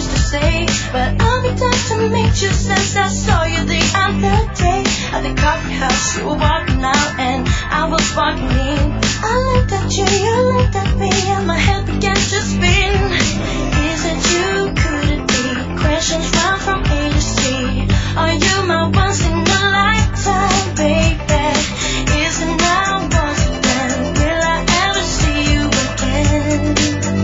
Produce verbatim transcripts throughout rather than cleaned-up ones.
much to say, but I'll be glad to meet you since I saw you the other day at the coffee house. You were walking out and I was walking in. I looked at you, you looked at me, and my head began to spin. Is it you? Could it be? Questions run from A to C. Are you my once in a lifetime, baby? Is it now? Was it then? Will I ever see you again?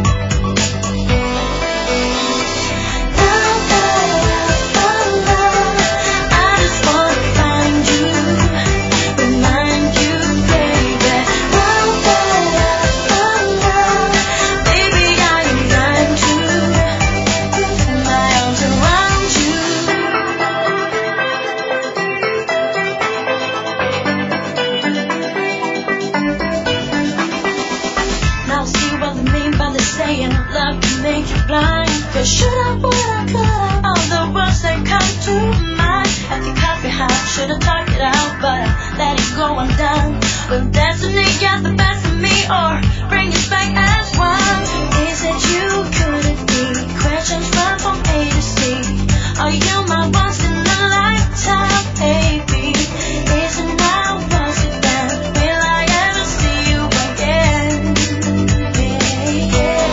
Should I, would I, could I? All the words that come to mind at the coffee house. Should have talked it out, but I let it go undone. Will destiny get the best of me or bring us back as one? Is it you? Could it be? Questions run from A to C. Are you my once in a lifetime, baby? Is it now? Was it then? Will I ever see you again? Yeah, yeah.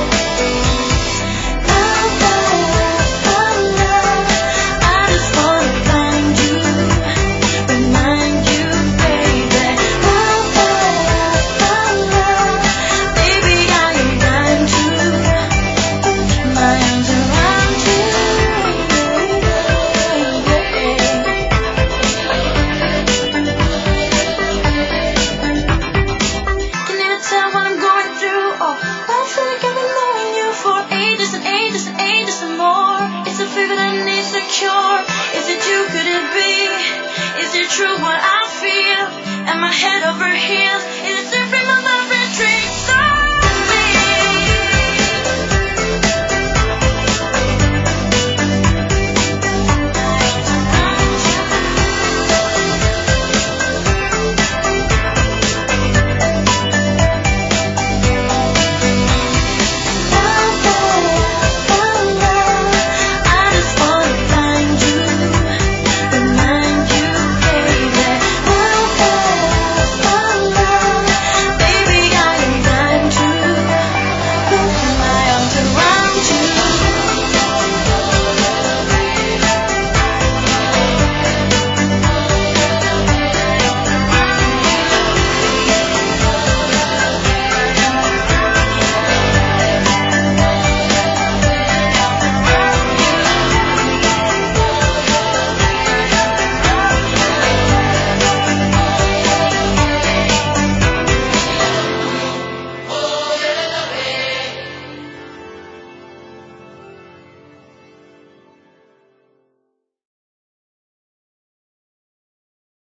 Is it true what I feel? Am I head over heels?